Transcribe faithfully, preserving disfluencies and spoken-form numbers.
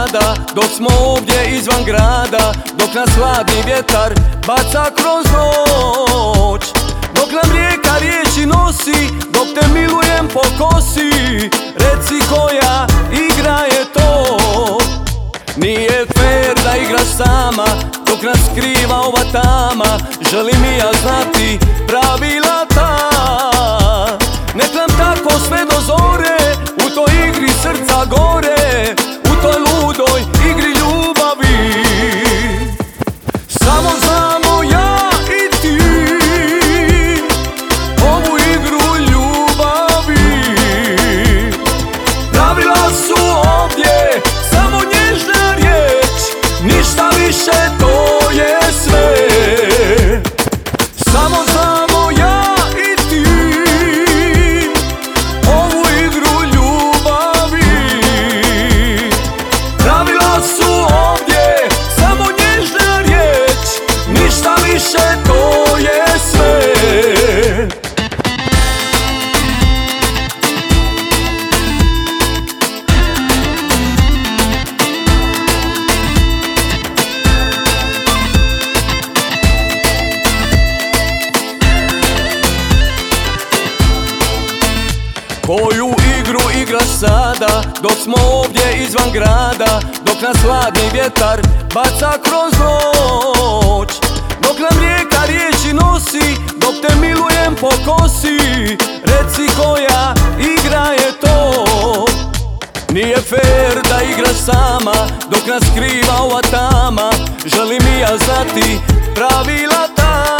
sada, dok smo ovdje izvan grada, dok nas hladni vjetar baca kroz noć, dok nam rijeka riječi nosi, dok te milujem po kosi. Reci koja igra je to? Nije fair da igraš sama, dok nas skriva ova tama. Želim i ja znati pravila ta. Nek nam tako sve do zore, u toj igri srca gore, u toj ludoj igri ljubavi. Samo znamo ja i ti ovu igru ljubavi. Pravila su ovdje samo nježna riječ, ništa više, to je sve. Samo znamo ja i ti ovu igru ljubavi. Pravila su ovdje samo nježna riječ, ništa više, to je sve. Koju igru igraš sada, dok smo ovdje izvan grada, dok nas hladni vjetar baca kroz noć, dok nam rijeka riječi nosi, dok te milujem po kosi. Reci koja igra je to? Nije fair da igraš sama, dok nas skriva ova tama. Želim i ja znati pravila ta.